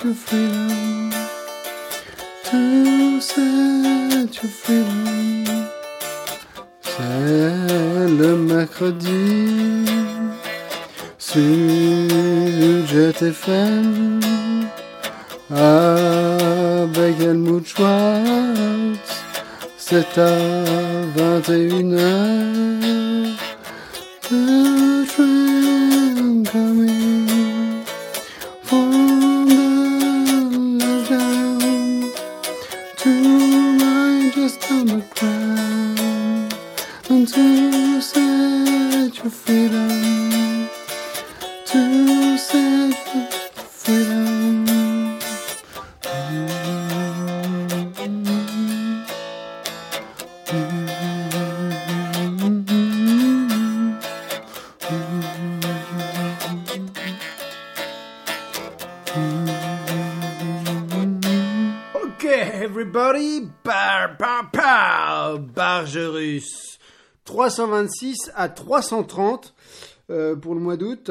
your freedom. To set your freedom. C'est le mercredi sur Jet FM avec Helmut Schwartz. C'est à 21h. The train coming from the lockdown to ride just on the ground and to set your freedom, to set your freedom. Everybody, Bargerus 326 à 330 pour le mois d'août.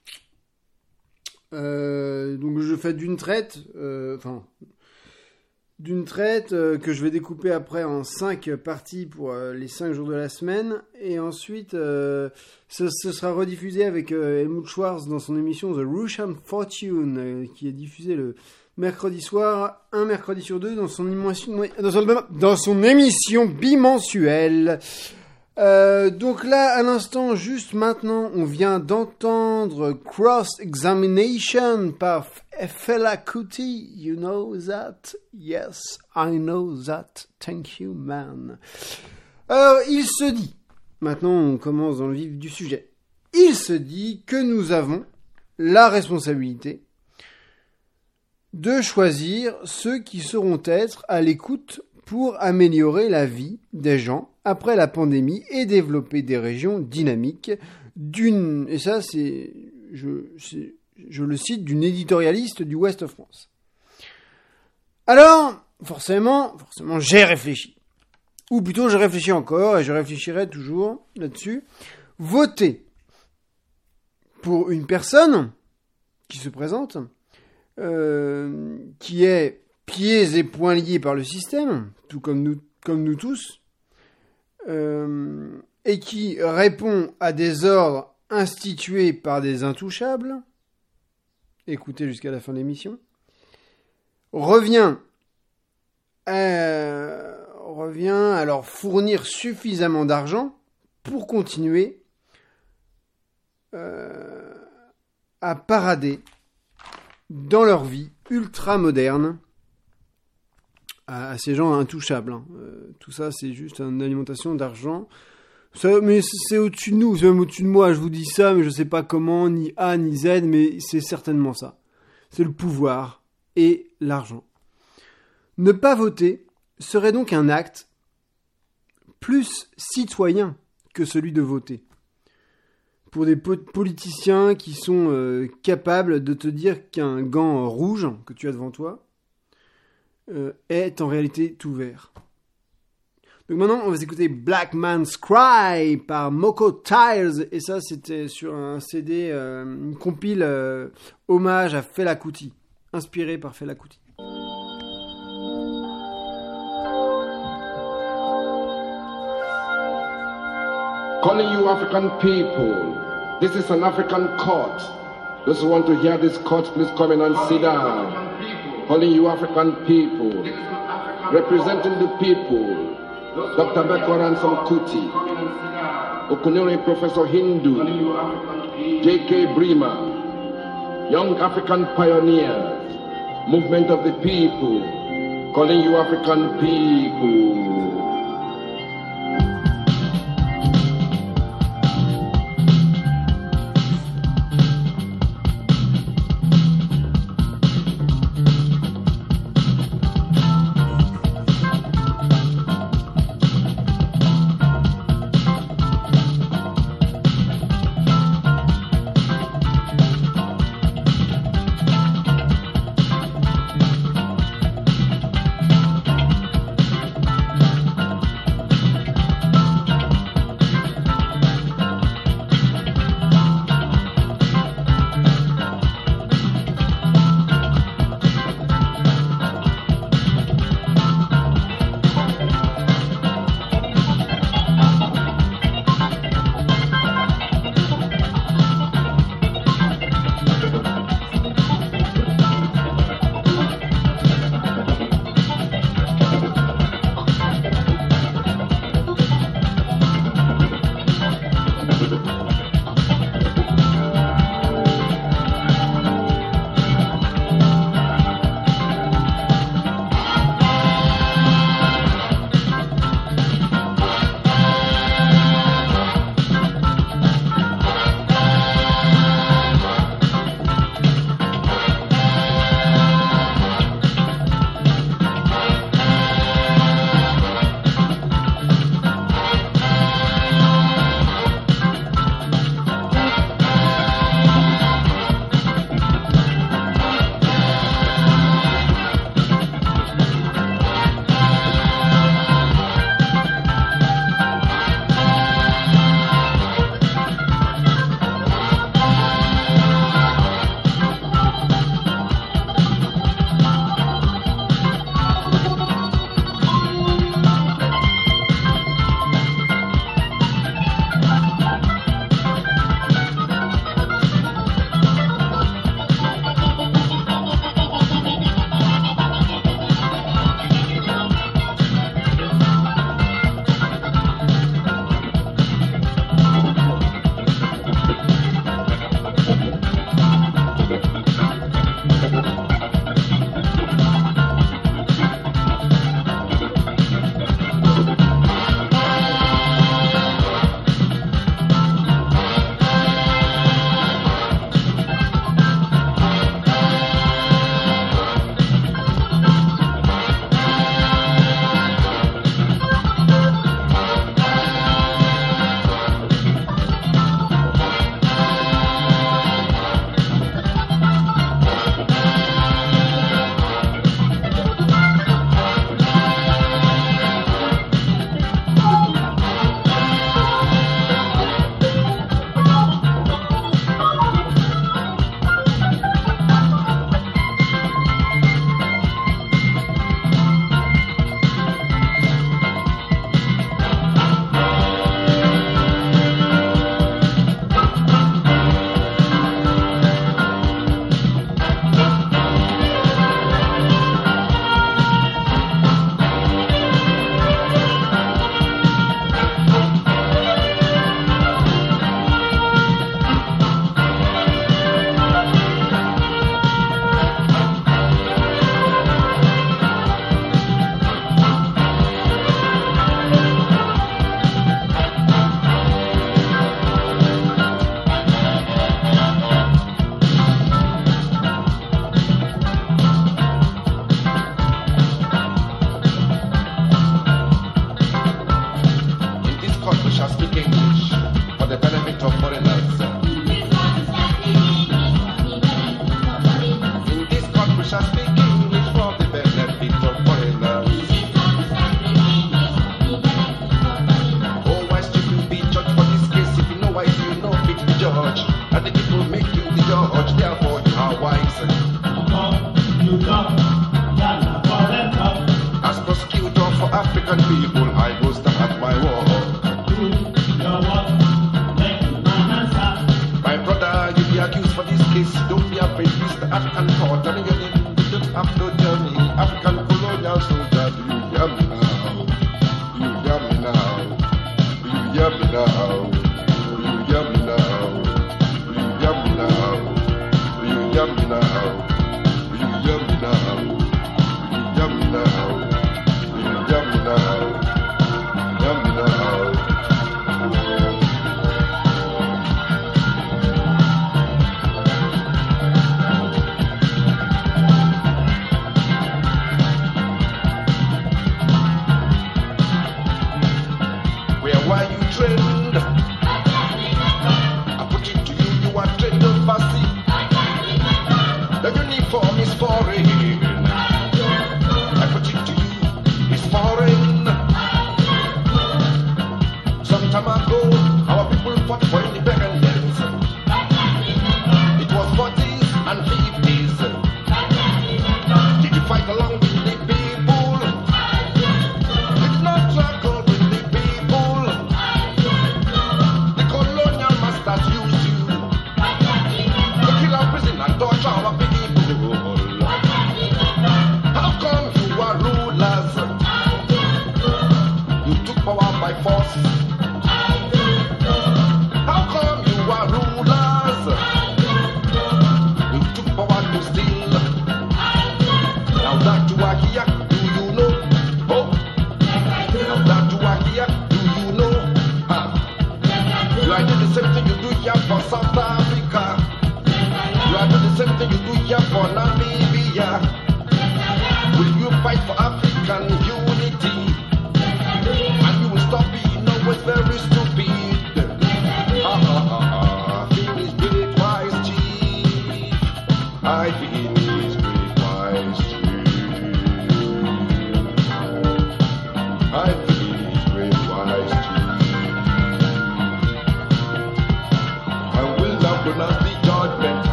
Donc je fais d'une traite que je vais découper après en 5 parties pour les 5 jours de la semaine. Et ensuite, ce sera rediffusé avec Helmut Schwartz dans son émission The Russian Fortune, qui est diffusée le mercredi soir, un mercredi sur deux, dans son émission bimensuelle. Donc là, à l'instant, juste maintenant, on vient d'entendre Cross Examination par Fela Kuti. You know that? Yes, I know that. Thank you, man. Alors, il se dit, maintenant on commence dans le vif du sujet, il se dit que nous avons la responsabilité de choisir ceux qui sauront être à l'écoute pour améliorer la vie des gens après la pandémie et développer des régions dynamiques et ça c'est, je le cite, d'une éditorialiste du Ouest de France. Alors, forcément, j'ai réfléchi. Ou plutôt, je réfléchis encore et je réfléchirai toujours là-dessus. Voter pour une personne qui se présente, qui est pieds et poings liés par le système, tout comme nous tous, et qui répond à des ordres institués par des intouchables, écoutez jusqu'à la fin de l'émission, revient à leur fournir suffisamment d'argent pour continuer à parader dans leur vie ultra moderne à ces gens intouchables. Tout ça, c'est juste une alimentation d'argent. Ça, mais c'est au-dessus de nous, c'est même au-dessus de moi. Je vous dis ça, mais je sais pas comment, ni A, ni Z, mais c'est certainement ça. C'est le pouvoir et l'argent. Ne pas voter serait donc un acte plus citoyen que celui de voter. Pour des politiciens qui sont capables de te dire qu'un gant rouge que tu as devant toi est en réalité tout vert. Donc maintenant, on va écouter Black Man's Cry par Moko Tires, et ça c'était sur un CD, une compile hommage à Fela Kuti, inspiré par Fela Kuti. Calling you African people, this is an African court. Those who want to hear this court, please come in and sit down. Calling you African people, representing the people, Dr. Bekwaran Kuti, Okunere Professor Hindu, J.K. Brima, Young African Pioneers, Movement of the People, calling you African people. African people, I go start my war. My brother, you be accused for this case. Don't be afraid, Mr. African court. I mean, you don't have to tell me. African colonial soldier, do you hear me now? Do you hear me now? Do you hear me now? Do you hear me now? Do you hear me now? Do you hear me now? Do you hear me now? Do you hear me now? Do you hear me now? Hear me now?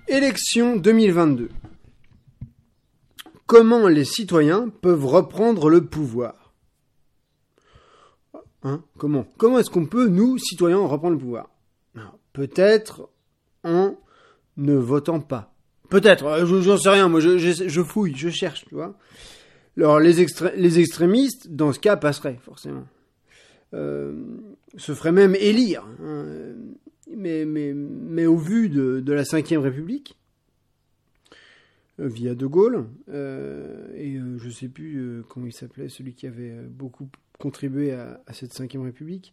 Élection 2022. Comment les citoyens peuvent reprendre le pouvoir ? Comment est-ce qu'on peut, nous, citoyens, reprendre le pouvoir ? Alors, peut-être en ne votant pas. Peut-être, j'en sais rien, moi je fouille, je cherche, tu vois. Alors les extrémistes, dans ce cas, passeraient, forcément. Se feraient même élire. Mais au vu de la 5e République, via De Gaulle, et je sais plus comment il s'appelait, celui qui avait beaucoup contribué à cette 5e République,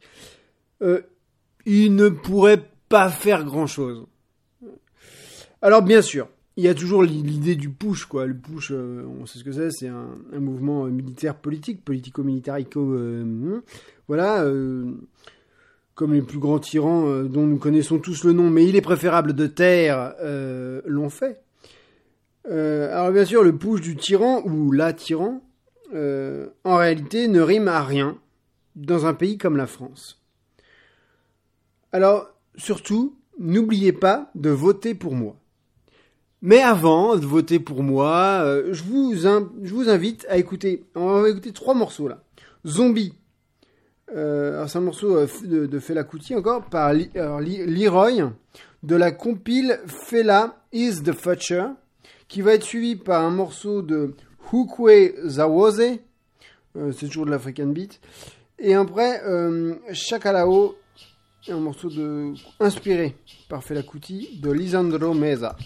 il ne pourrait pas faire grand-chose. Alors bien sûr, il y a toujours l'idée du push, quoi. Le push, on sait ce que c'est un mouvement militaire politique, politico-militarico, voilà, comme les plus grands tyrans dont nous connaissons tous le nom, mais il est préférable de taire, l'ont fait. Alors bien sûr, le push du tyran, ou la tyran, en réalité ne rime à rien dans un pays comme la France. Alors, surtout, n'oubliez pas de voter pour moi. Mais avant de voter pour moi, je vous invite à écouter, on va écouter 3 morceaux là. Zombie, alors c'est un morceau de Fela Kuti encore, par Leroy, de la compile Fela is the Future, qui va être suivi par un morceau de Hukwe Zawose, c'est toujours de l'African Beat, et après Shakalao, un morceau inspiré par Fela Kuti de Lisandro Meza.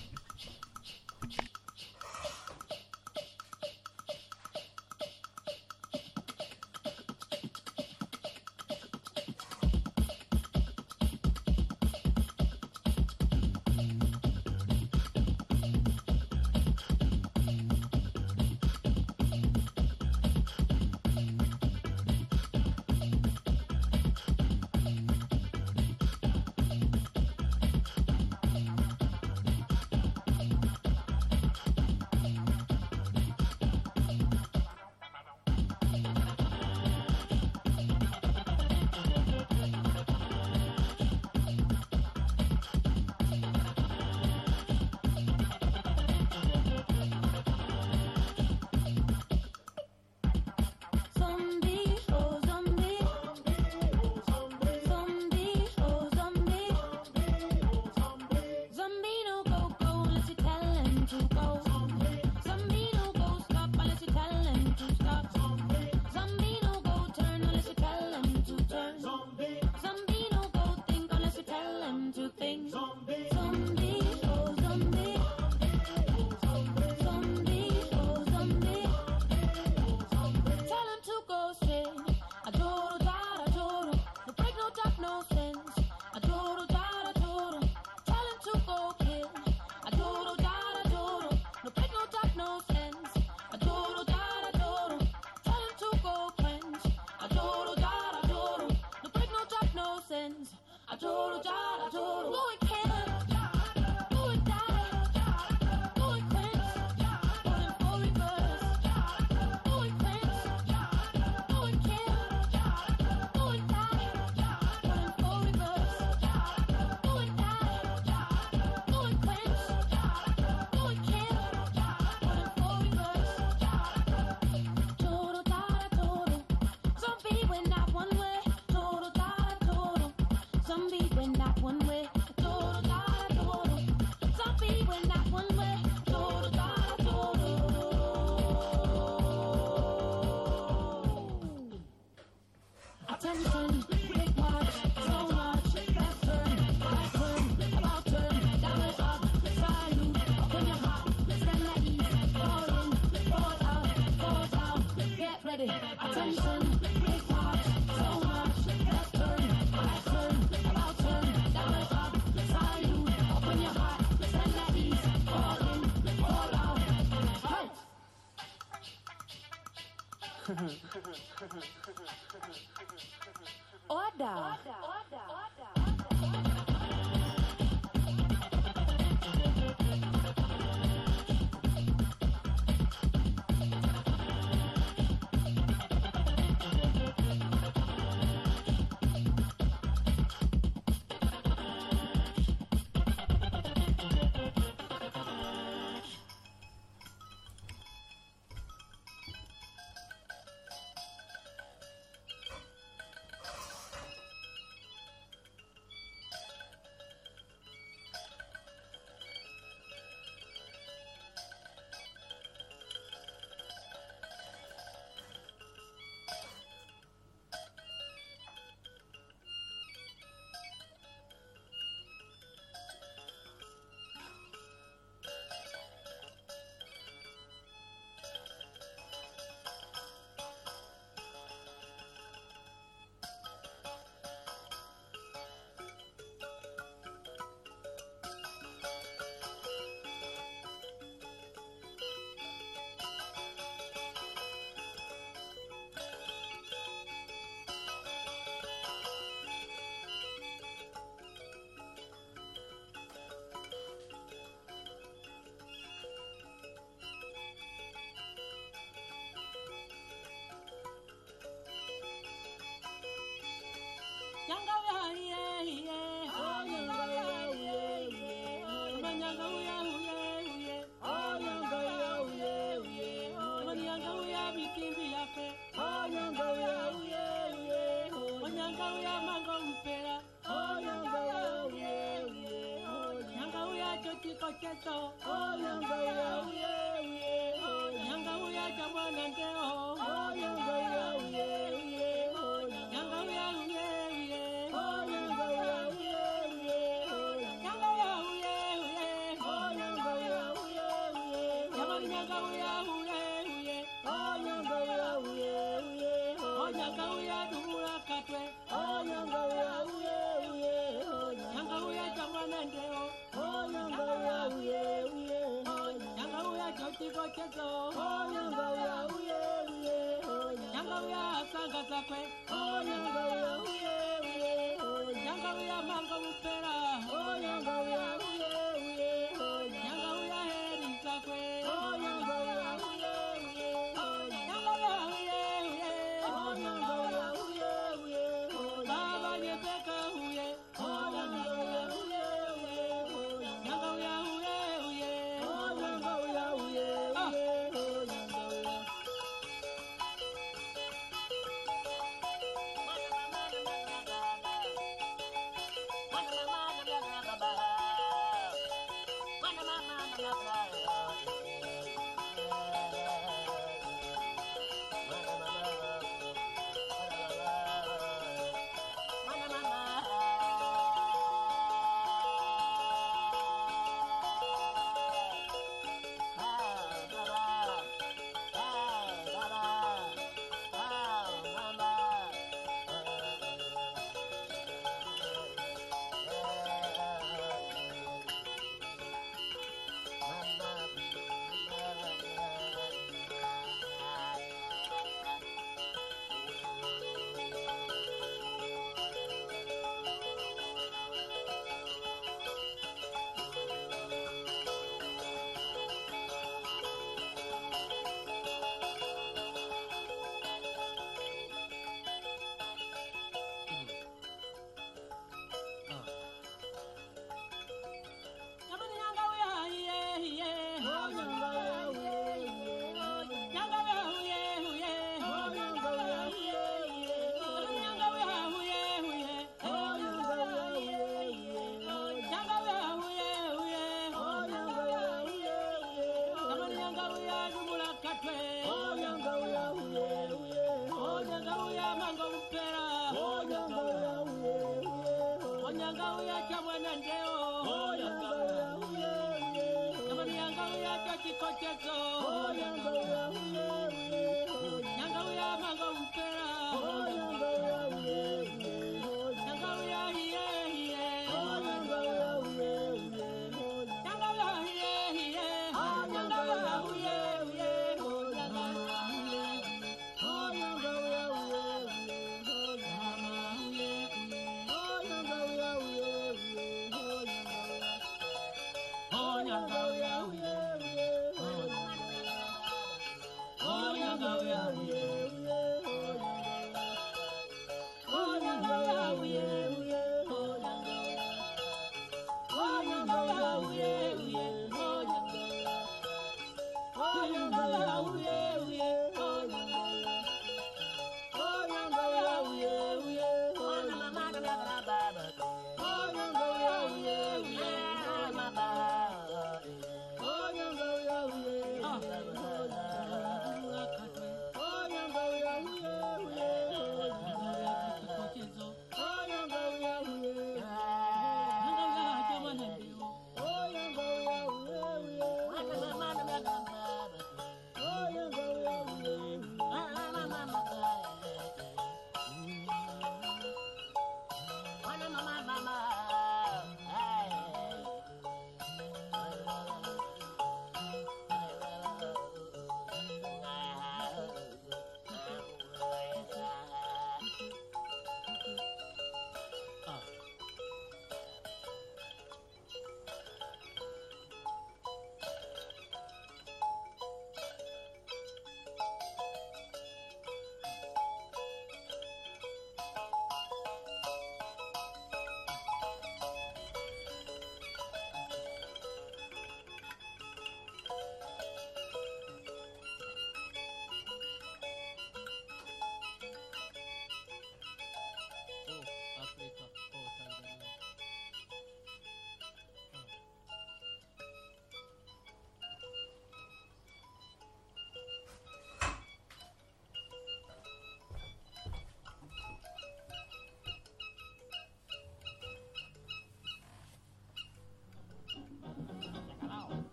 chikochezo nyanga uya uye uye nyanga uya chamwana ndeo nyanga uya uye uye nyanga uya uye uye nyanga uya uye uye nyanga uya uye uye nyanga uya uye uye nyanga uya uye uye nyanga uya uye uye nyanga uya dumula katwe nyanga uya uye uye nyanga uya chamwana ndeo nyanga uya uye uye nyanga uya chochikochezo nyanga uya uye uye nyanga uya sanga zakwe nyanga uya uye uye nyanga uya mango mupera nyanga uya uye uye nyanga uya heri zakwe nyanga uya uye uye nyanga uya uye uye nyanga uya uye uye baba nyepeka uye nyanga uya uye uye nyanga uya uye uye nyanga uya uye uye nyanga uya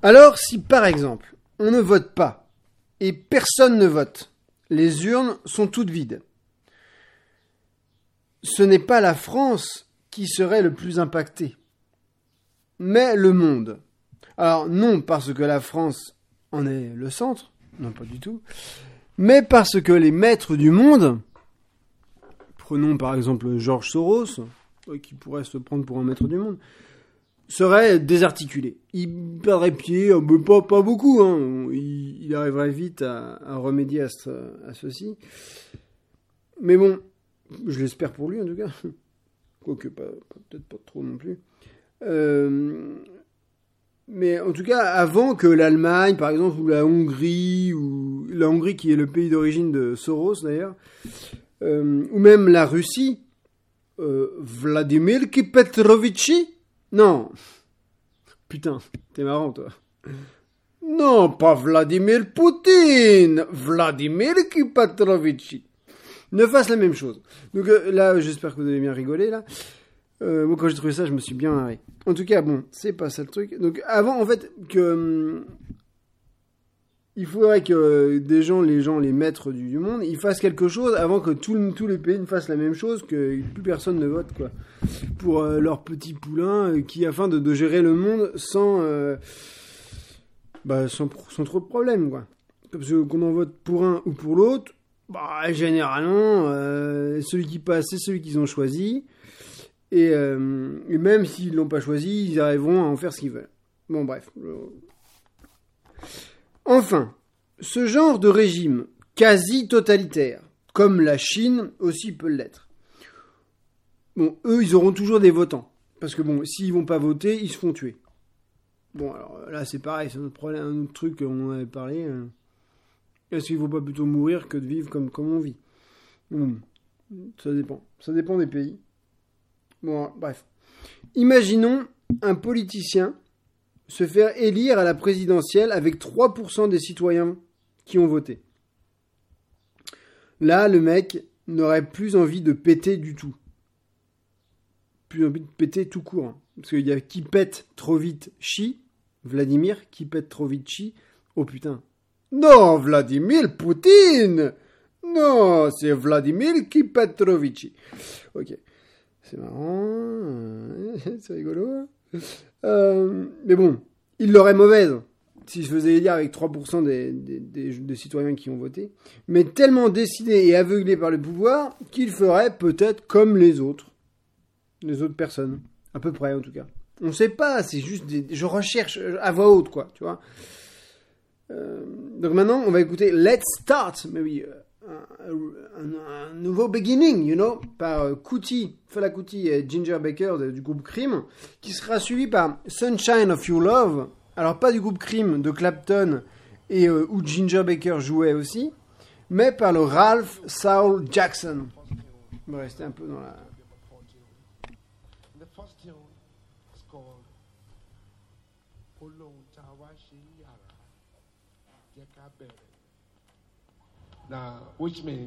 Alors, si par exemple, on ne vote pas, et personne ne vote, les urnes sont toutes vides, ce n'est pas la France qui serait le plus impactée, mais le monde. Alors, non parce que la France en est le centre, non pas du tout, mais parce que les maîtres du monde, prenons par exemple George Soros, qui pourrait se prendre pour un maître du monde, serait désarticulé. Il perdrait pied, mais pas beaucoup, hein. Il arriverait vite à remédier à ceci. Mais bon, je l'espère pour lui en tout cas. Quoique peut-être pas trop non plus. Mais en tout cas, avant que l'Allemagne, par exemple, ou la Hongrie qui est le pays d'origine de Soros d'ailleurs, ou même la Russie, Vladimir Petrovitch. Non. Putain, t'es marrant, toi. Non, pas Vladimir Poutine. Vladimir Petrovitch. Ne fasse la même chose. Donc là, j'espère que vous avez bien rigolé, là. Moi, quand j'ai trouvé ça, je me suis bien marré. En tout cas, bon, c'est pas ça le truc. Donc avant, en fait, il faudrait que les maîtres du monde, ils fassent quelque chose avant que tous les pays ne fassent la même chose, que plus personne ne vote, quoi. Pour leurs petits poulains, afin de gérer le monde sans trop de problèmes, quoi. Parce que qu'on en vote pour un ou pour l'autre, généralement, celui qui passe, c'est celui qu'ils ont choisi. Et même s'ils l'ont pas choisi, ils arriveront à en faire ce qu'ils veulent. Bon, bref. Enfin, ce genre de régime quasi totalitaire, comme la Chine aussi peut l'être. Bon, eux, ils auront toujours des votants. Parce que bon, s'ils vont pas voter, ils se font tuer. Bon, alors là, c'est pareil, c'est un autre problème, un autre truc, on en avait parlé. Est-ce qu'il ne faut pas plutôt mourir que de vivre comme on vit? Ça dépend. Ça dépend des pays. Bon, bref. Imaginons un politicien se faire élire à la présidentielle avec 3% des citoyens qui ont voté. Là, le mec n'aurait plus envie de péter du tout. Plus envie de péter tout court. Hein. Parce qu'il y a qui pète trop vite chi, Vladimir, qui pète trop vite chi. Oh putain. Non, Vladimir Poutine. Non, c'est Vladimir qui pète trop vite chi. Ok. C'est marrant. C'est rigolo. Mais bon, il l'aurait mauvaise s'il se faisait élire avec 3% des citoyens qui ont voté. Mais tellement décidé et aveuglé par le pouvoir qu'il ferait peut-être comme les autres personnes. À peu près, en tout cas. On sait pas, c'est juste je recherche à voix haute, quoi, tu vois. Donc maintenant, on va écouter Let's Start, mais oui, un nouveau beginning, you know, par Fela Kuti et Ginger Baker du groupe Cream, qui sera suivi par Sunshine of Your Love, alors pas du groupe Cream de Clapton et où Ginger Baker jouait aussi, mais par le Ralph Saul Jackson. On va rester un peu dans la... Now, which means,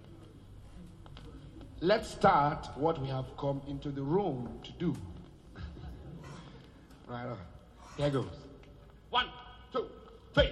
let's start what we have come into the room to do. Right on. Here goes. 1, 2, 3.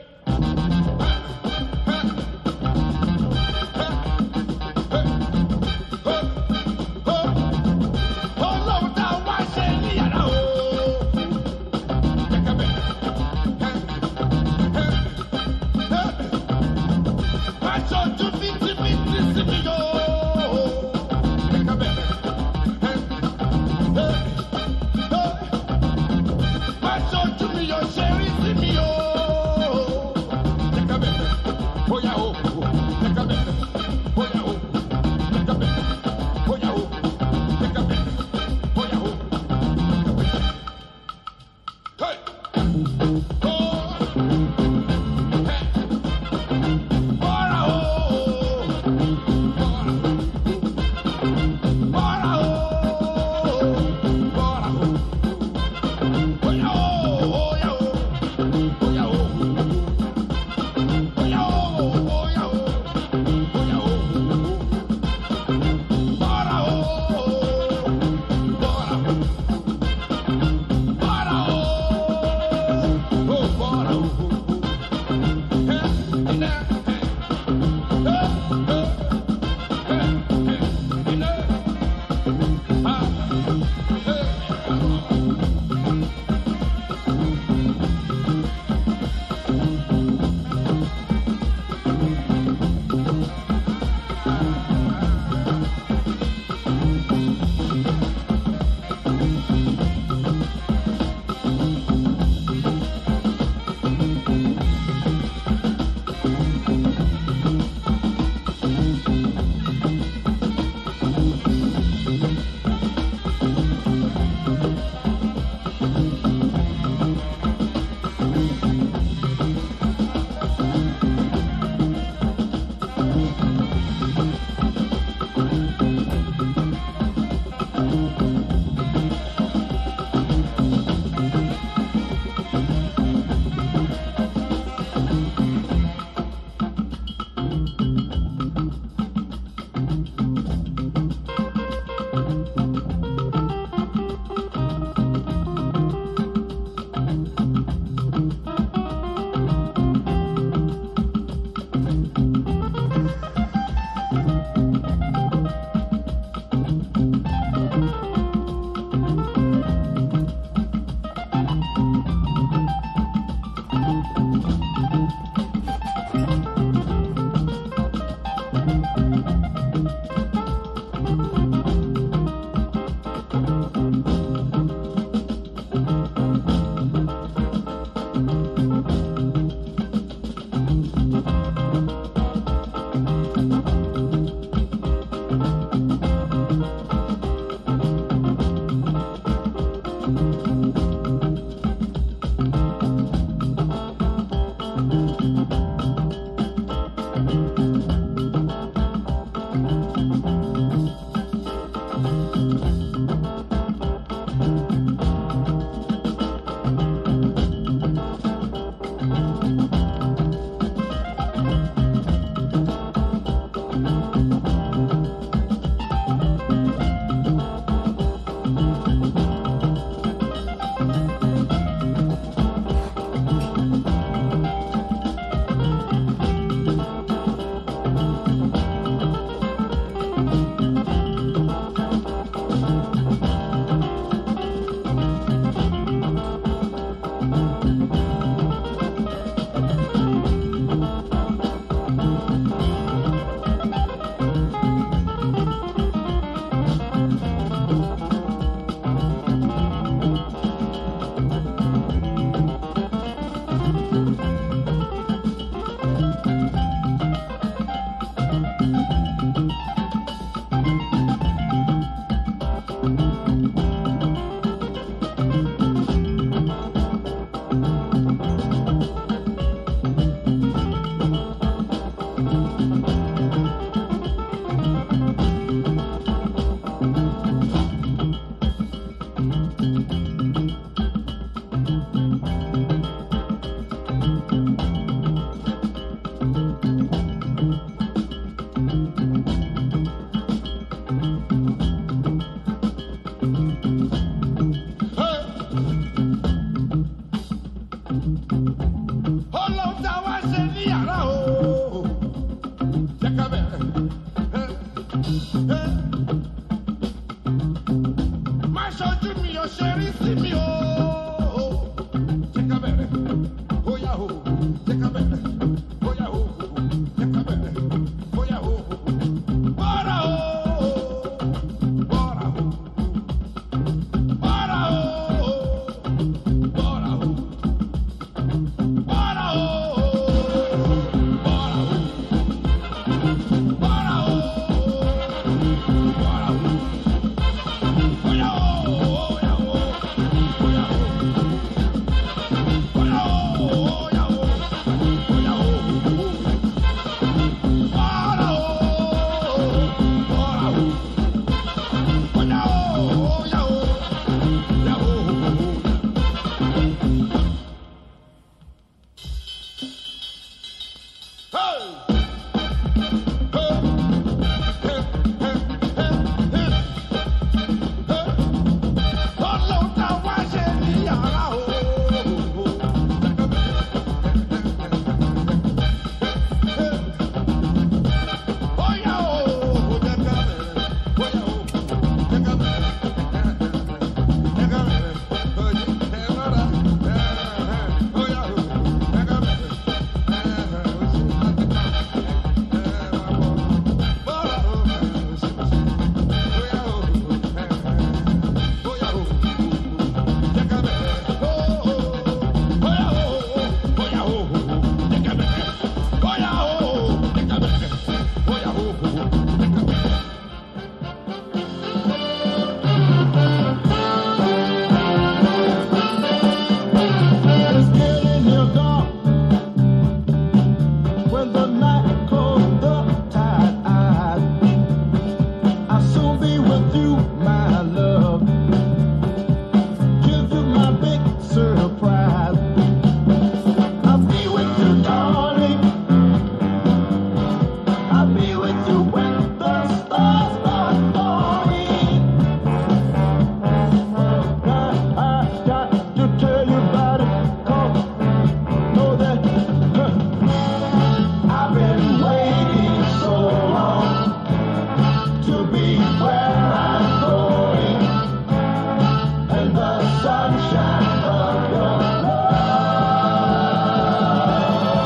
sunshine of your love.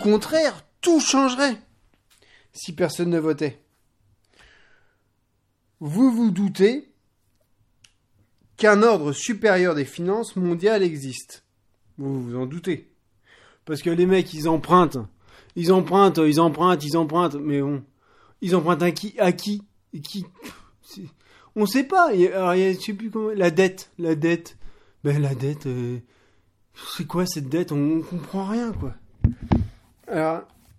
contraire, tout changerait si personne ne votait. Vous vous doutez qu'un ordre supérieur des finances mondiales existe. Vous vous en doutez. Parce que les mecs, ils empruntent. Mais bon, ils empruntent à qui on sait pas. Alors, je sais plus comment. La dette. Ben, la dette, c'est quoi cette dette? On comprend rien, quoi. Alors,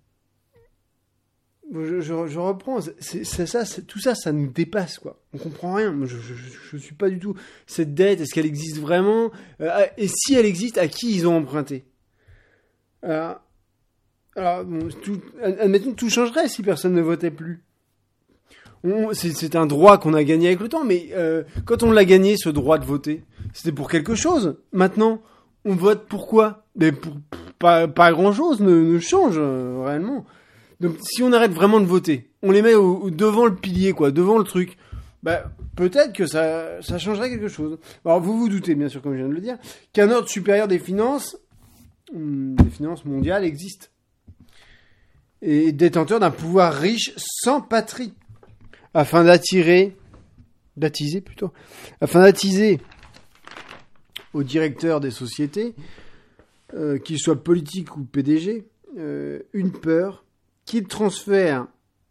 je reprends. Tout ça, ça nous dépasse, quoi. On comprend rien. Moi, je suis pas du tout. Cette dette, est-ce qu'elle existe vraiment? Et si elle existe, à qui ils ont emprunté? Alors bon, admettons que tout changerait si personne ne votait plus. C'est un droit qu'on a gagné avec le temps, mais quand on l'a gagné, ce droit de voter, c'était pour quelque chose. Maintenant, on vote pour quoi? Mais pas grand-chose ne change réellement. Donc, si on arrête vraiment de voter, on les met devant le pilier, quoi, devant le truc, bah, peut-être que ça changerait quelque chose. Alors, vous vous doutez, bien sûr, comme je viens de le dire, qu'un ordre supérieur des finances mondiales existe. Et détenteur d'un pouvoir riche sans patrie. Afin d'attiser aux directeurs des sociétés, qu'ils soient politiques ou PDG, une peur qu'ils transfèrent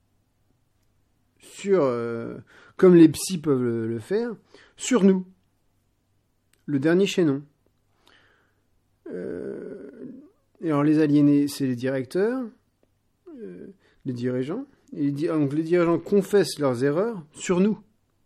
sur, comme les psys peuvent le faire, sur nous, le dernier chaînon. Et alors les aliénés, c'est les directeurs, les dirigeants. Donc les dirigeants confessent leurs erreurs sur nous.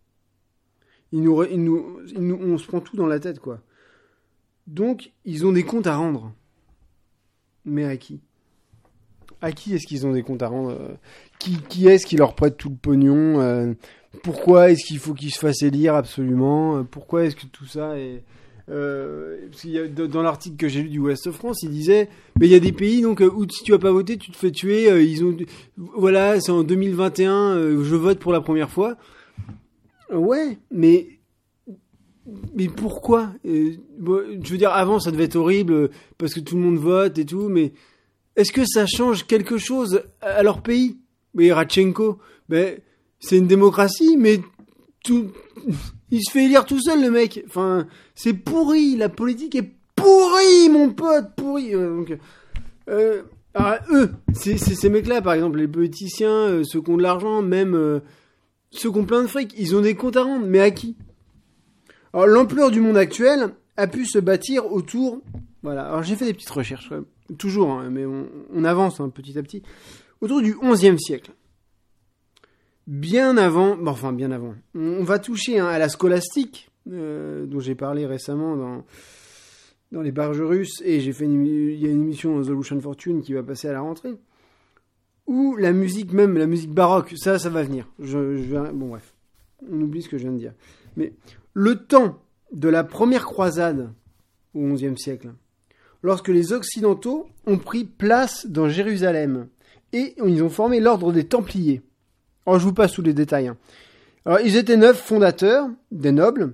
On se prend tout dans la tête, quoi. Donc, ils ont des comptes à rendre. Mais à qui? À qui est-ce qu'ils ont des comptes à rendre? Qui est-ce qui leur prête tout le pognon? Pourquoi est-ce qu'il faut qu'ils se fassent élire absolument? Pourquoi est-ce que tout ça est... parce qu'il y a, dans l'article que j'ai lu du Ouest France, il disait mais il y a des pays donc où si tu vas pas voter tu te fais tuer, voilà, c'est en 2021, je vote pour la première fois. Ouais, mais pourquoi? Je veux dire, avant ça devait être horrible parce que tout le monde vote et tout, mais est-ce que ça change quelque chose à leur pays? Mais Radchenko, c'est une démocratie, mais il se fait élire tout seul, le mec. Enfin, c'est pourri. La politique est pourrie, mon pote, pourri. Alors, eux, ces mecs-là, par exemple, les politiciens, ceux qui ont de l'argent, même ceux qui ont plein de fric, ils ont des comptes à rendre. Mais à qui? Alors, l'ampleur du monde actuel a pu se bâtir autour... Voilà. Alors, j'ai fait des petites recherches, quand même. Toujours, hein, mais on avance petit à petit. Autour du XIe siècle. Bien avant. On va toucher à la scolastique, dont j'ai parlé récemment dans les Barges russes, et il y a une émission The Lucian Fortune qui va passer à la rentrée, ou la musique baroque, ça va venir. Bon bref, on oublie ce que je viens de dire. Mais le temps de la première croisade au XIe siècle, lorsque les Occidentaux ont pris place dans Jérusalem, et ils ont formé l'ordre des Templiers. Alors, je vous passe tous les détails. Hein. Alors, ils étaient 9 fondateurs, des nobles.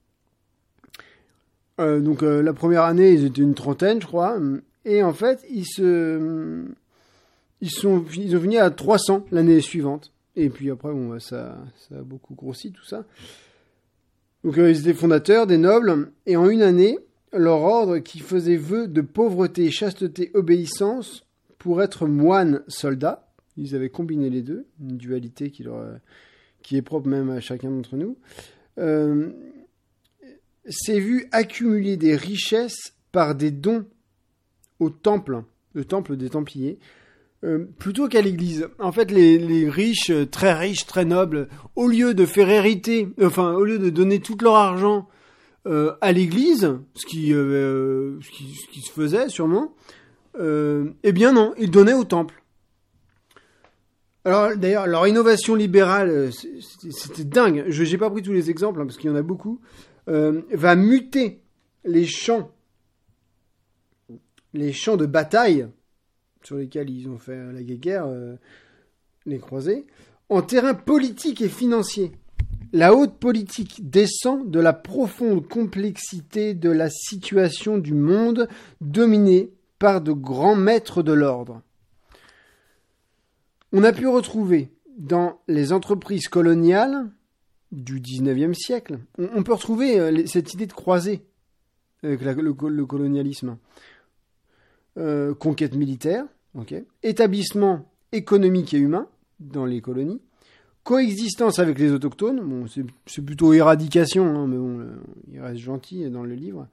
Donc, la première année, ils étaient une trentaine, je crois. Et en fait, ils ont fini à 300 l'année suivante. Et puis après, bon, ça a beaucoup grossi, tout ça. Donc, ils étaient fondateurs, des nobles. Et en une année, leur ordre, qui faisait vœu de pauvreté, chasteté, obéissance, pour être moines soldats, ils avaient combiné les deux, une dualité qui est propre même à chacun d'entre nous, s'est vu accumuler des richesses par des dons au temple, le temple des Templiers, plutôt qu'à l'église. En fait, les riches, très nobles, au lieu de faire hériter, au lieu de donner tout leur argent à l'église, ce qui se faisait sûrement, eh bien non, ils donnaient au temple. Alors d'ailleurs, leur innovation libérale, c'était dingue. J'ai pas pris tous les exemples parce qu'il y en a beaucoup. Va muter les champs de bataille sur lesquels ils ont fait la guerre, les croisés, en terrain politique et financier. La haute politique descend de la profonde complexité de la situation du monde dominée par de grands maîtres de l'ordre. On a pu retrouver dans les entreprises coloniales du 19e siècle, on peut retrouver cette idée de croisée avec le colonialisme. Conquête militaire, établissement économique et humain dans les colonies, coexistence avec les autochtones, bon, c'est plutôt éradication, hein, mais bon, il reste gentil dans le livre.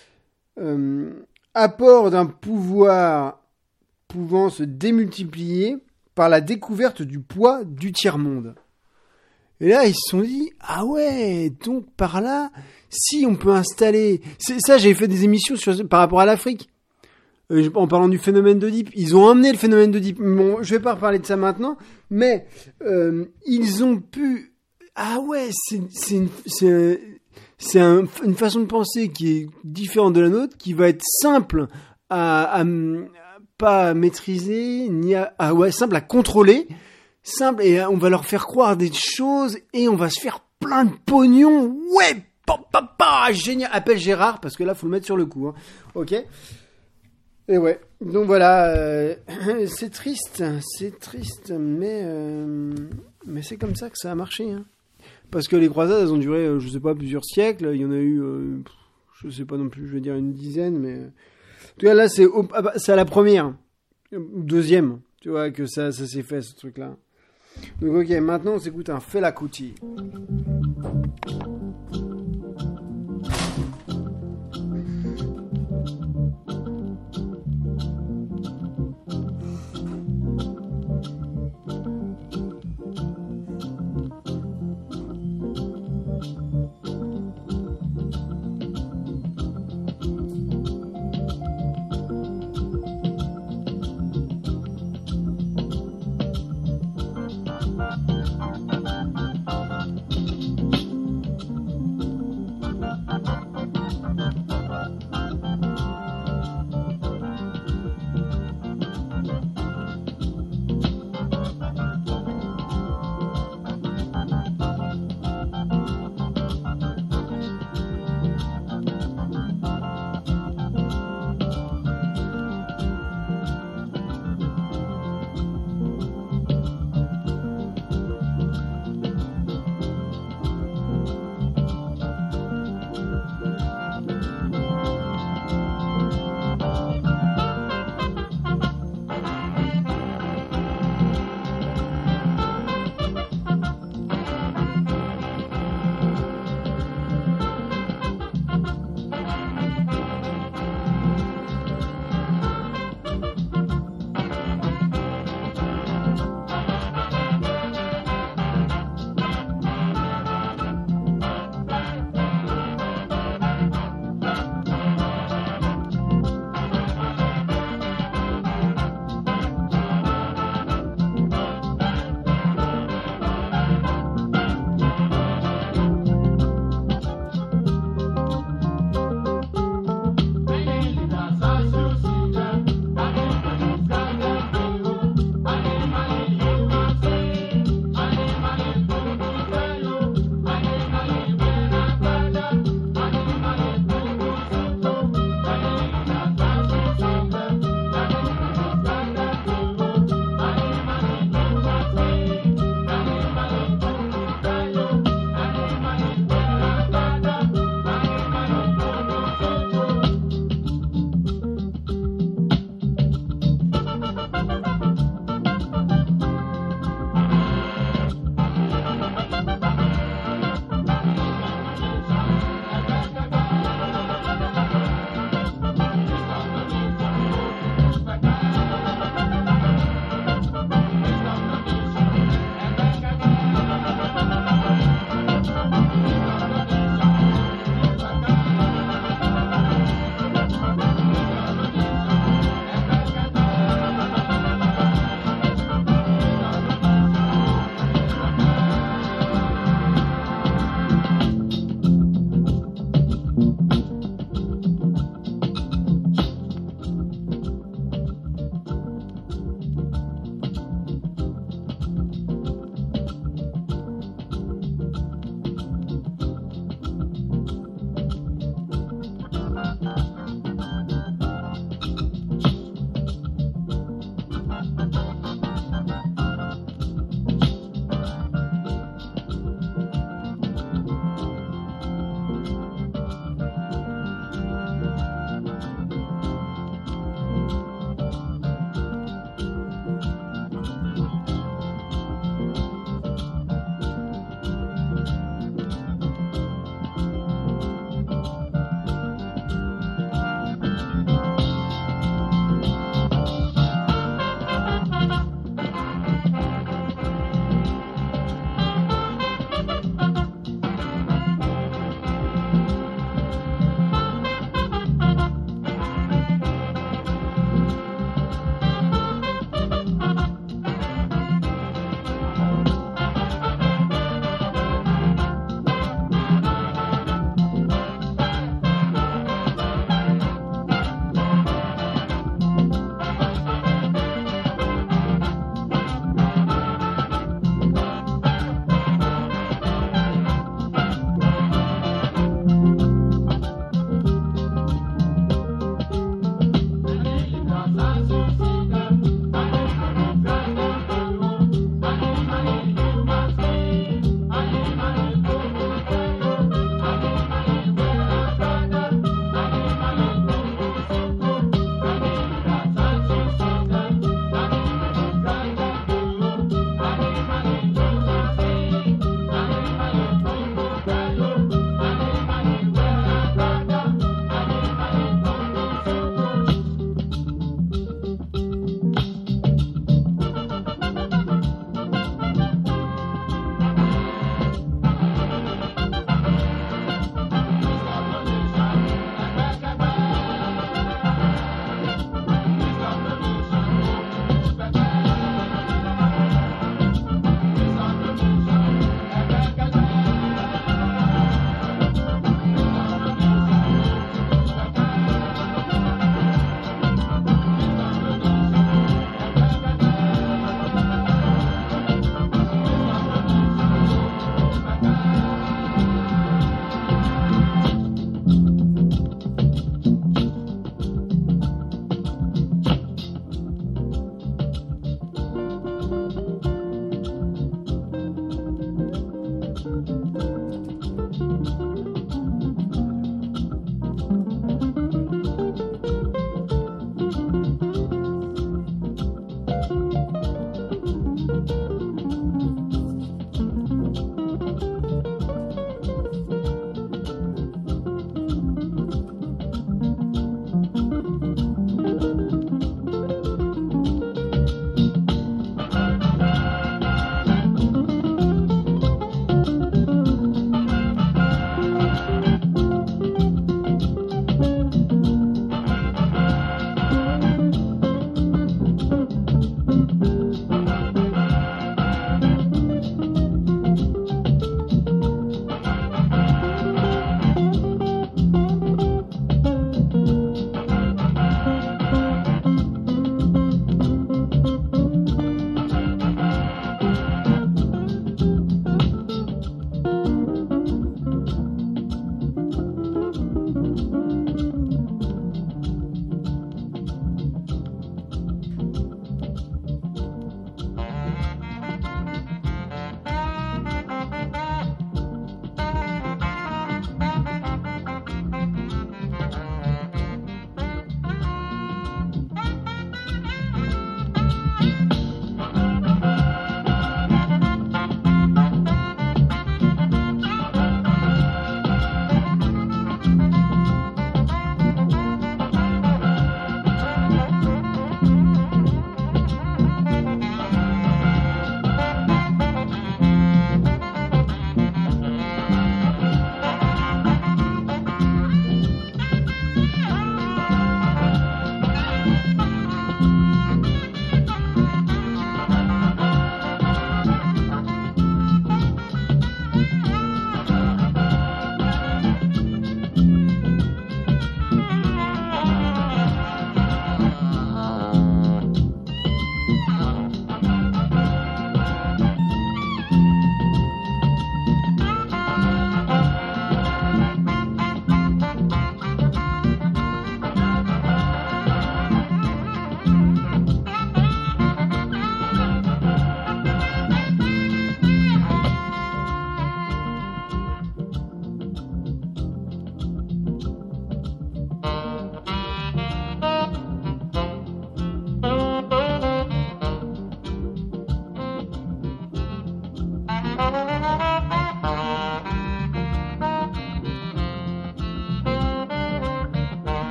Apport d'un pouvoir pouvant se démultiplier par la découverte du poids du tiers-monde. Et là, ils se sont dit, ah ouais, donc par là, si on peut installer... Ça, j'avais fait des émissions par rapport à l'Afrique. En parlant du phénomène d'Oedipe, ils ont emmené le phénomène d'Oedipe. Bon, je vais pas reparler de ça maintenant, mais ils ont pu... Ah ouais, c'est une façon de penser qui est différente de la nôtre, qui va être simple à pas maîtriser, simple à contrôler, simple, et on va leur faire croire des choses, et on va se faire plein de pognon. Ouais, génial. Appelle Gérard, parce que là, faut le mettre sur le coup. Hein. Ok. Et ouais, donc voilà, c'est triste, mais c'est comme ça que ça a marché. Hein. Parce que les croisades, elles ont duré, je sais pas, plusieurs siècles. Il y en a eu, je sais pas non plus, je vais dire une dizaine, mais... En tout cas, là, c'est à la première, deuxième, tu vois, que ça s'est fait, ce truc-là. Donc ok, maintenant, on s'écoute un Fela Kuti.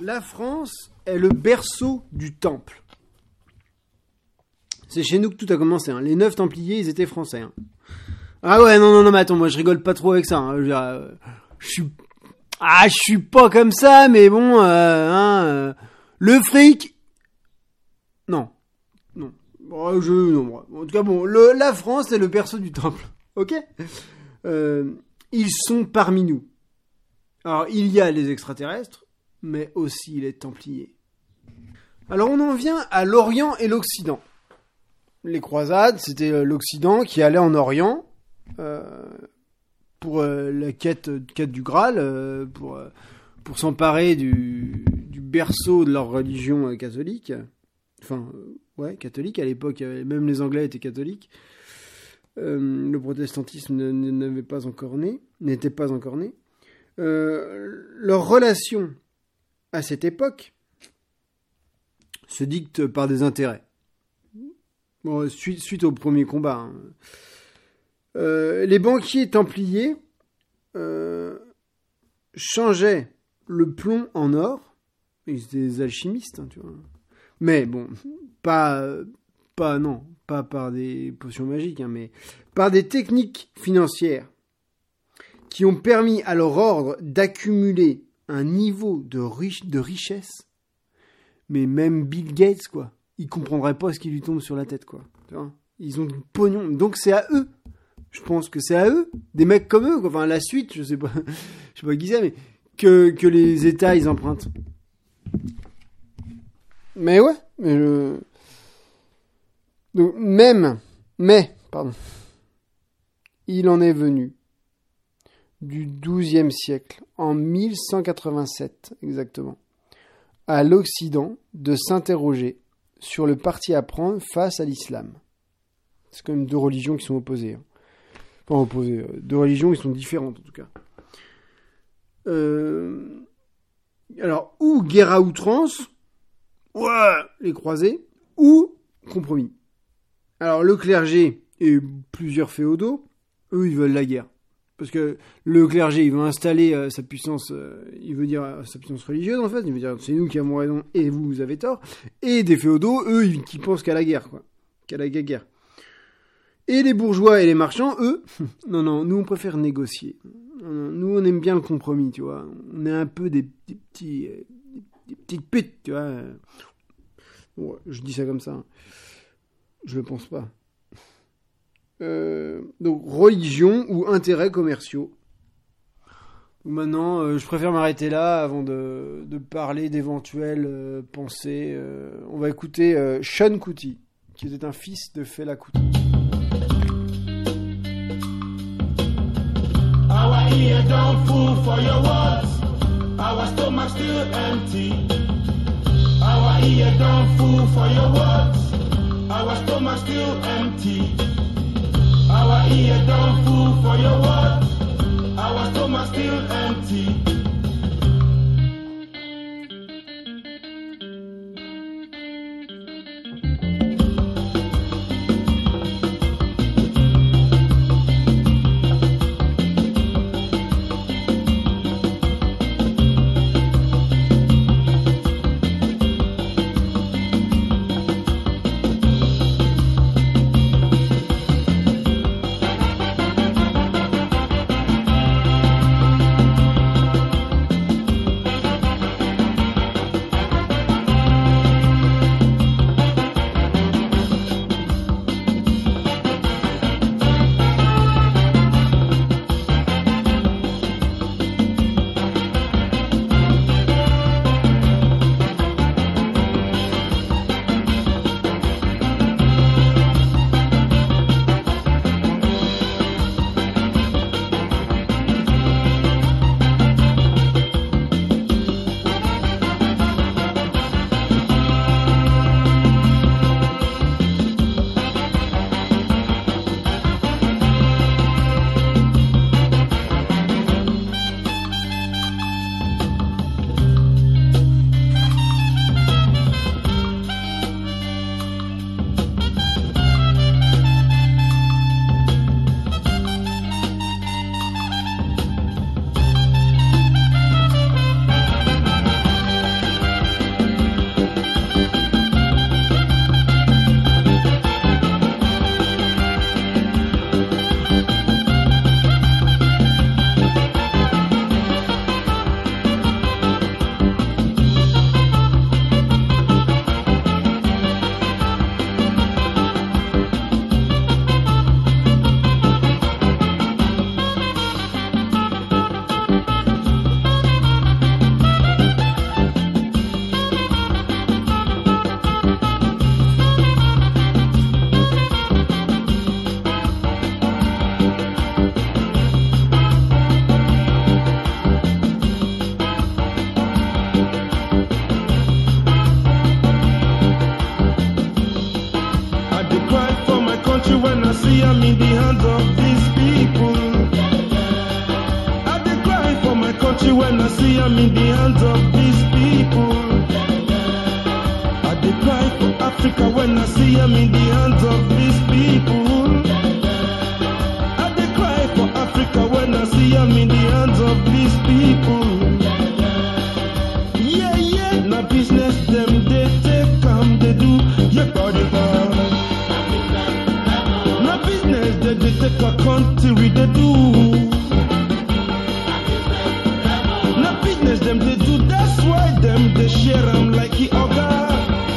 la France est le berceau du temple. C'est chez nous que tout a commencé. Hein. Les 9 Templiers, ils étaient français. Hein. Ah ouais, non, mais attends, moi je rigole pas trop avec ça. Hein. Je suis pas comme ça, mais bon, le fric, non. Bon, non. En tout cas, bon, la France est le berceau du temple. Ok. Ils sont parmi nous. Alors, il y a les extraterrestres, mais aussi les Templiers. Alors, on en vient à l'Orient et l'Occident. Les croisades, c'était l'Occident qui allait en Orient pour la quête du Graal, pour s'emparer du berceau de leur religion catholique. Enfin, catholique à l'époque, même les Anglais étaient catholiques. Le protestantisme n'était pas encore né. Leur relation à cette époque se dicte par des intérêts. Bon, suite au premier combat. Les banquiers templiers changeaient le plomb en or. Ils étaient des alchimistes, tu vois. Mais bon, pas par des potions magiques, mais par des techniques financières qui ont permis à leur ordre d'accumuler un niveau de richesse. Mais même Bill Gates, quoi, il comprendrait pas ce qui lui tombe sur la tête, quoi. Tu vois, ils ont du pognon, donc c'est à eux. Je pense que c'est à eux, des mecs comme eux, quoi. Enfin la suite, je sais pas qui c'est, mais que les États ils empruntent. Mais ouais, donc il en est venu du XIIe siècle, en 1187 exactement, à l'Occident de s'interroger sur le parti à prendre face à l'islam. C'est quand même deux religions qui sont opposées. Enfin opposées, deux religions qui sont différentes en tout cas. Alors, ou guerre à outrance, les croisés, ou compromis. Alors le clergé et plusieurs féodaux, eux ils veulent la guerre. Parce que le clergé, il veut installer sa puissance, il veut dire sa puissance religieuse en fait, il veut dire c'est nous qui avons raison et vous avez tort. Et des féodaux, eux, qui pensent qu'à la guerre, quoi, qu'à la guerre. Et les bourgeois et les marchands, eux, non, nous on préfère négocier. Nous on aime bien le compromis, tu vois. On est un peu des petites putes, tu vois. Ouais, je dis ça comme ça. Je le pense pas. Donc religion ou intérêts commerciaux. Maintenant, je préfère m'arrêter là avant de parler d'éventuelles pensées. On va écouter Sean Kuti, qui était un fils de Fela Kuti. Our ear don't fool for your words. Our stomach still empty. Our ear don't fool for your words. Our stomach still empty. Our ear don't fool for your words. Our stomach still empty. dey cry for my country when I see I'm in the hands of these people. I dey cry for my country when I see I'm in the hands of these people. I dey cry for Africa when I see I'm in the hands of these people. I dey cry for Africa when I see I'm in the hands of these people. Yeah, yeah, na business them they take they do. Yeah, body na business that they take a country they do. Na business them they do. That's why them they share them like the other.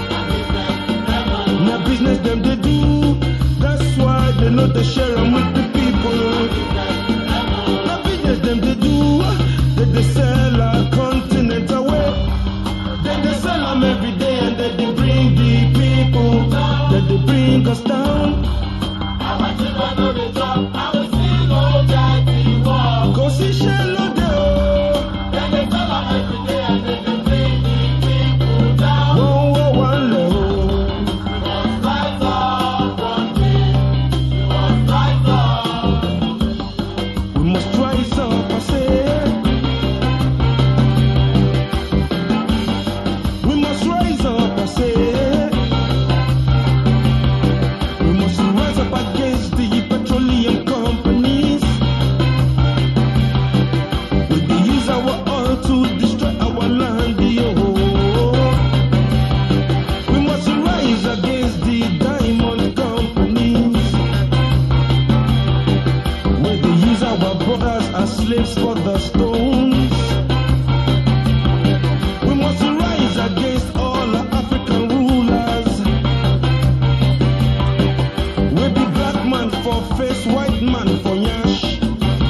Na business them they do. That's why they know they share them with the people. Na business them they do. They sell our continent away. They sell them every day and they bring the people. They bring us down. Go see Shello Deo. Whoa, whoa, one level. We must rise up, I say. We must rise up, I say. We must rise up against the petroleum companies. They use our oil to destroy our land, yo. We must rise against the diamond companies. Where they use our brothers as slaves for the stones. We must rise against all the African rulers. Where the black man for face, white man for yash.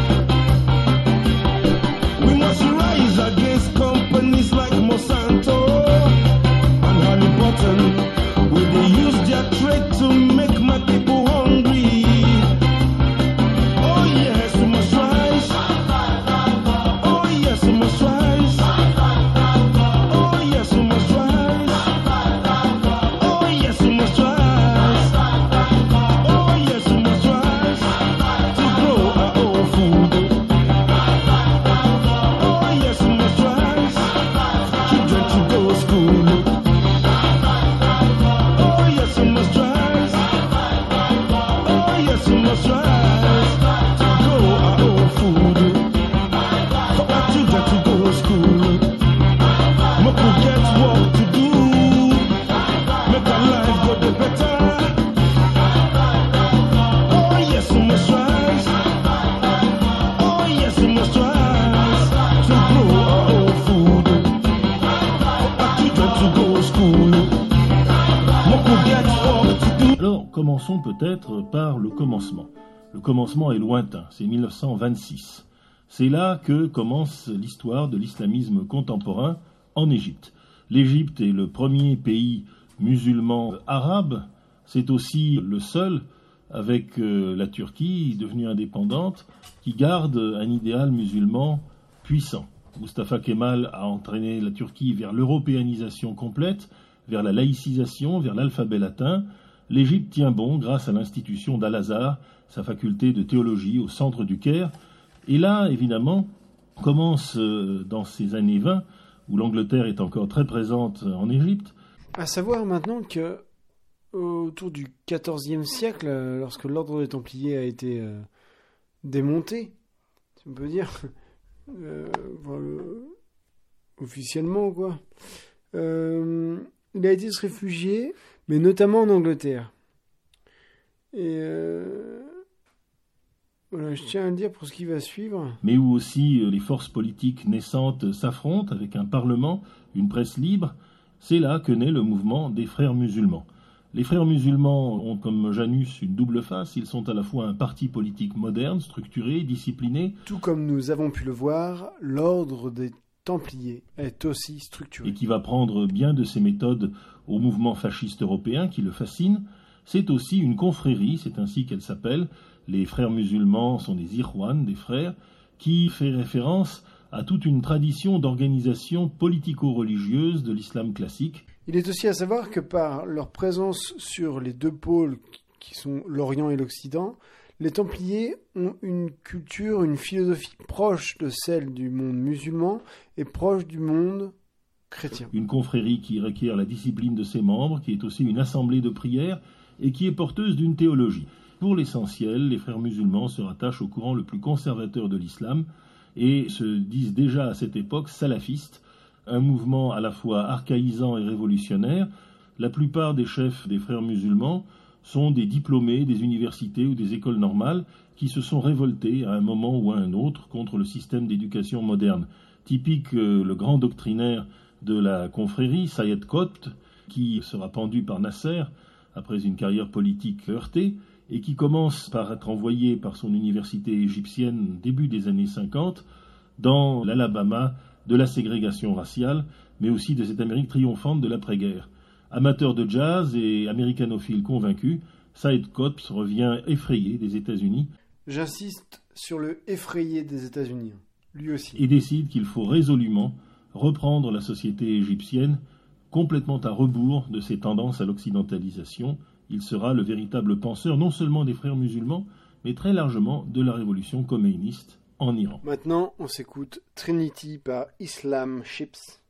We must rise against companies like Monsanto and Halliburton, where they use their trade to make my people hungry. Oh yes, we must rise. Oh yes, we must rise. Oh yes, we must rise. Oh yes, we must rise. Oh yes, we must rise to grow our own food. Oh yes, we must rise. Children to go to school. Oh yes, we must rise. Oh yes, we must rise to grow our own food. For our children to go to school. Make we get work to do. Make our life go the better. Oh yes, we must rise. Oh yes, we must rise to grow our own food. For our children to go to school. Make we get work to do. Alors, commençons peut-être par le commencement. Le commencement est lointain, c'est 1926. C'est là que commence l'histoire de l'islamisme contemporain en Égypte. L'Égypte est le premier pays musulman arabe, c'est aussi le seul, avec la Turquie, devenue indépendante, qui garde un idéal musulman puissant. Mustafa Kemal a entraîné la Turquie vers l'européanisation complète, vers la laïcisation, vers l'alphabet latin. L'Égypte tient bon grâce à l'institution d'Al-Azhar, sa faculté de théologie au centre du Caire. Et là, évidemment, commence dans ces années 20, où l'Angleterre est encore très présente en Égypte. À savoir maintenant que autour du XIVe siècle, lorsque l'ordre des Templiers a été démonté, si on peut dire, officiellement quoi, il a été se réfugier, mais notamment en Angleterre. Et voilà, je tiens à le dire pour ce qui va suivre. Mais où aussi les forces politiques naissantes s'affrontent avec un parlement, une presse libre. C'est là que naît le mouvement des frères musulmans. Les frères musulmans ont comme Janus une double face. Ils sont à la fois un parti politique moderne, structuré, discipliné. Tout comme nous avons pu le voir, l'ordre des Templiers est aussi structuré. Et qui va prendre bien de ses méthodes au mouvement fasciste européen qui le fascine. C'est aussi une confrérie, c'est ainsi qu'elle s'appelle. Les frères musulmans sont des Ikhwan, des frères, qui fait référence à toute une tradition d'organisation politico-religieuse de l'islam classique. Il est aussi à savoir que par leur présence sur les deux pôles qui sont l'Orient et l'Occident, les Templiers ont une culture, une philosophie proche de celle du monde musulman et proche du monde chrétien. Une confrérie qui requiert la discipline de ses membres, qui est aussi une assemblée de prière et qui est porteuse d'une théologie. Pour l'essentiel, les frères musulmans se rattachent au courant le plus conservateur de l'islam et se disent déjà à cette époque salafistes, un mouvement à la fois archaïsant et révolutionnaire. La plupart des chefs des frères musulmans sont des diplômés des universités ou des écoles normales qui se sont révoltés à un moment ou à un autre contre le système d'éducation moderne. Typique le grand doctrinaire de la confrérie, Sayed Qutb, qui sera pendu par Nasser après une carrière politique heurtée, et qui commence par être envoyé par son université égyptienne début des années 50 dans l'Alabama de la ségrégation raciale, mais aussi de cette Amérique triomphante de l'après-guerre. Amateur de jazz et américanophile convaincu, Sayed Qutb revient effrayé des États-Unis. J'insiste sur le effrayé des États-Unis, lui aussi. Et décide qu'il faut résolument reprendre la société égyptienne complètement à rebours de ses tendances à l'occidentalisation. Il sera le véritable penseur non seulement des frères musulmans, mais très largement de la révolution khomeiniste en Iran. Maintenant, on s'écoute Trinity par Islam Ships.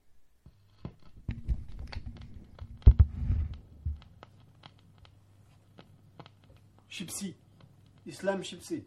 Shipsi. Islam Shipsi.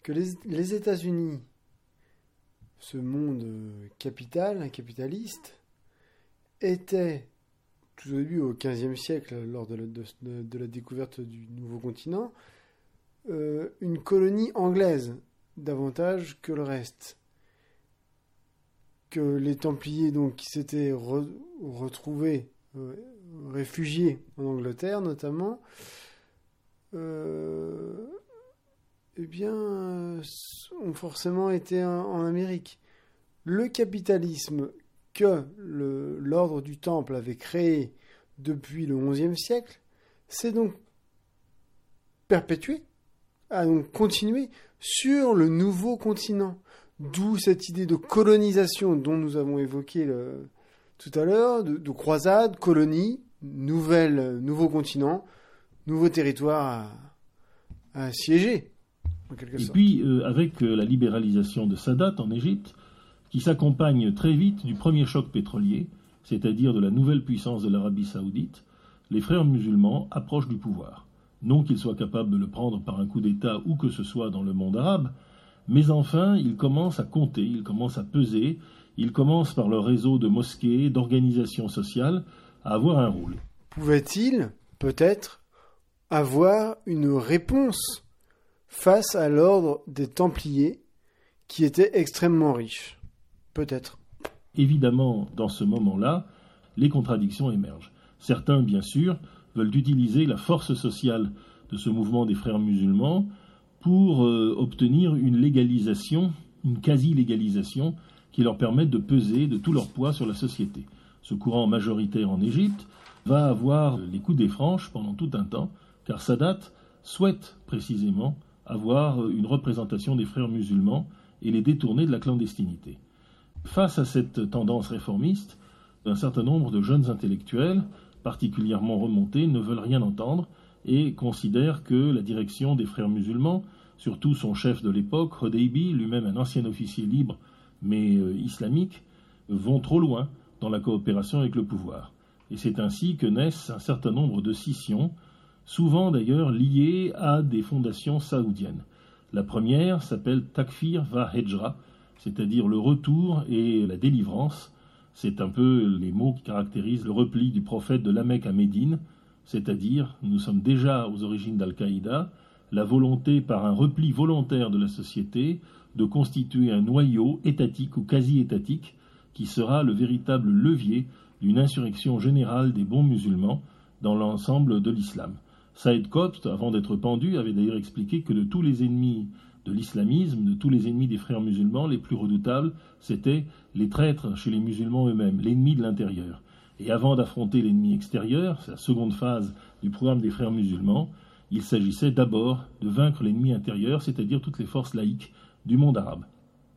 que les États-Unis, ce monde capitaliste, était tout au début au XVe siècle, lors de la découverte du nouveau continent, une colonie anglaise, davantage que le reste. Que les Templiers, donc, qui s'étaient retrouvés, réfugiés en Angleterre notamment, ont forcément été en Amérique. Le capitalisme que l'ordre du Temple avait créé depuis le XIe siècle s'est donc perpétué, a donc continué sur le nouveau continent. D'où cette idée de colonisation dont nous avons évoqué tout à l'heure, de croisade, colonie, nouveau continent, nouveau territoire à assiéger, en quelque sorte. Et puis, avec la libéralisation de Sadat en Égypte, qui s'accompagne très vite du premier choc pétrolier, c'est-à-dire de la nouvelle puissance de l'Arabie saoudite, les frères musulmans approchent du pouvoir. Non qu'ils soient capables de le prendre par un coup d'État où que ce soit dans le monde arabe, mais enfin, ils commencent à compter, ils commencent à peser, ils commencent par leur réseau de mosquées, d'organisations sociales, à avoir un rôle. Pouvait-il, peut-être, avoir une réponse face à l'ordre des Templiers, qui était extrêmement riche? Peut-être. Évidemment, dans ce moment-là, les contradictions émergent. Certains, bien sûr, veulent utiliser la force sociale de ce mouvement des frères musulmans pour obtenir une légalisation, une quasi-légalisation, qui leur permette de peser de tout leur poids sur la société. Ce courant majoritaire en Égypte va avoir les coudées franches pendant tout un temps, car Sadat souhaite précisément avoir une représentation des frères musulmans et les détourner de la clandestinité. Face à cette tendance réformiste, un certain nombre de jeunes intellectuels, particulièrement remontés, ne veulent rien entendre et considèrent que la direction des frères musulmans, surtout son chef de l'époque, Hodeibi, lui-même un ancien officier libre mais islamique, vont trop loin dans la coopération avec le pouvoir. Et c'est ainsi que naissent un certain nombre de scissions, souvent d'ailleurs liées à des fondations saoudiennes. La première s'appelle Takfir va Hejra, c'est-à-dire le retour et la délivrance. C'est un peu les mots qui caractérisent le repli du prophète de la Mecque à Médine, c'est-à-dire, nous sommes déjà aux origines d'Al-Qaïda, la volonté par un repli volontaire de la société de constituer un noyau étatique ou quasi-étatique qui sera le véritable levier d'une insurrection générale des bons musulmans dans l'ensemble de l'islam. Saïd Qutb, avant d'être pendu, avait d'ailleurs expliqué que de tous les ennemis de l'islamisme, de tous les ennemis des frères musulmans, les plus redoutables, c'étaient les traîtres chez les musulmans eux-mêmes, l'ennemi de l'intérieur. Et avant d'affronter l'ennemi extérieur, c'est la seconde phase du programme des frères musulmans, il s'agissait d'abord de vaincre l'ennemi intérieur, c'est-à-dire toutes les forces laïques du monde arabe.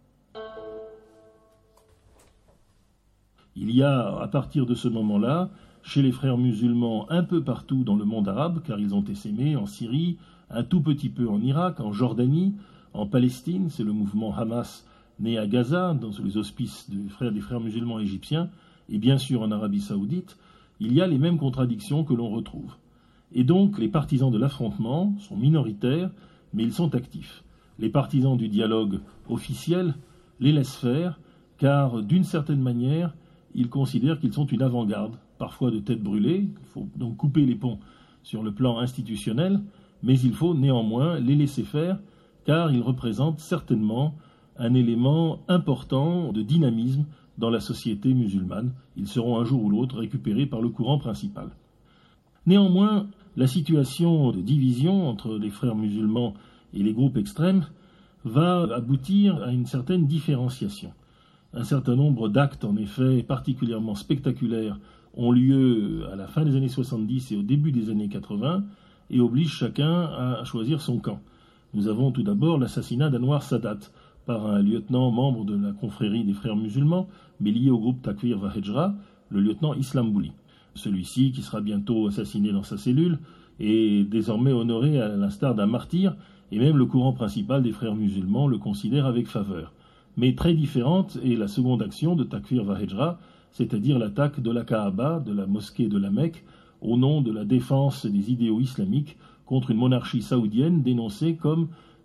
Il y a, à partir de ce moment-là, chez les frères musulmans un peu partout dans le monde arabe, car ils ont essaimé en Syrie, un tout petit peu en Irak, en Jordanie, en Palestine, c'est le mouvement Hamas né à Gaza, dans les auspices des frères musulmans égyptiens, et bien sûr en Arabie saoudite, il y a les mêmes contradictions que l'on retrouve. Et donc les partisans de l'affrontement sont minoritaires, mais ils sont actifs. Les partisans du dialogue officiel les laissent faire, car d'une certaine manière, ils considèrent qu'ils sont une avant-garde, parfois de tête brûlée. Il faut donc couper les ponts sur le plan institutionnel, mais il faut néanmoins les laisser faire, car ils représentent certainement un élément important de dynamisme dans la société musulmane. Ils seront un jour ou l'autre récupérés par le courant principal. Néanmoins, la situation de division entre les frères musulmans et les groupes extrêmes va aboutir à une certaine différenciation. Un certain nombre d'actes, en effet, particulièrement spectaculaires, ont lieu à la fin des années 70 et au début des années 80 et obligent chacun à choisir son camp. Nous avons tout d'abord l'assassinat d'Anwar Sadat par un lieutenant membre de la confrérie des frères musulmans, mais lié au groupe Takfir va Hejra, le lieutenant Islam Bouli. Celui-ci, qui sera bientôt assassiné dans sa cellule, est désormais honoré à l'instar d'un martyr, et même le courant principal des frères musulmans le considère avec faveur. Mais très différente est la seconde action de Takfir va Hejra, c'est-à-dire l'attaque de la Kaaba, de la mosquée de la Mecque, au nom de la défense des idéaux islamiques contre une monarchie saoudienne dénoncée comme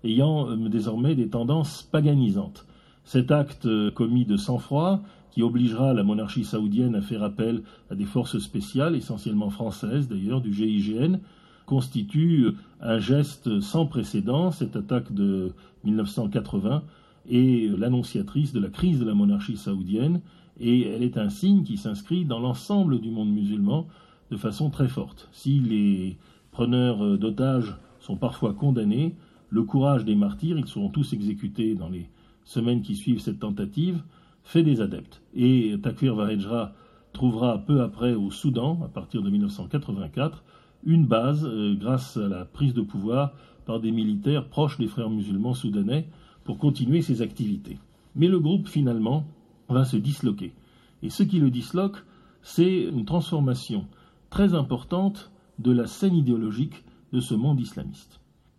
ayant désormais des tendances paganisantes. Cet acte commis de sang-froid, qui obligera la monarchie saoudienne à faire appel à des forces spéciales, essentiellement françaises d'ailleurs, du GIGN, constitue un geste sans précédent. Cette attaque de 1980 est l'annonciatrice de la crise de la monarchie saoudienne, et elle est un signe qui s'inscrit dans l'ensemble du monde musulman de façon très forte. Si les preneurs d'otages sont parfois condamnés, le courage des martyrs, ils seront tous exécutés dans les semaines qui suivent cette tentative, fait des adeptes. Et Takfir Vahejra trouvera peu après au Soudan, à partir de 1984, une base grâce à la prise de pouvoir par des militaires proches des frères musulmans soudanais pour continuer ses activités. Mais le groupe finalement va se disloquer. Et ce qui le disloque, c'est une transformation très importante de la scène idéologique de ce monde islamiste.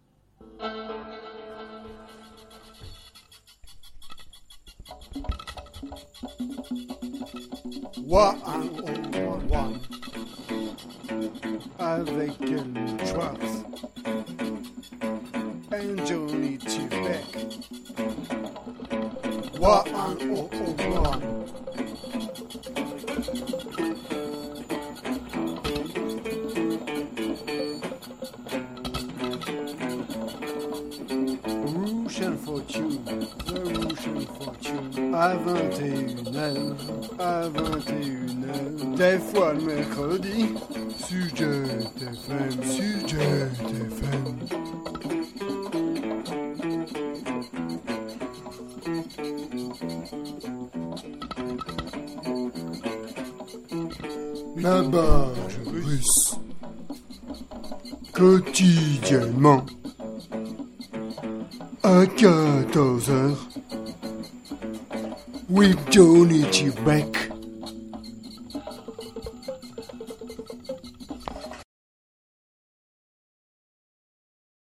Wa one avec Gilles Schwartz and Johnny Beck. Wa one Rouge and Fortune, the Rouge and Fortune, à 21h, à 21h, des fois le mercredi, sujet FM, sujet FM. La Barge Russe, quotidiennement, à 14h, with Johnny Beck.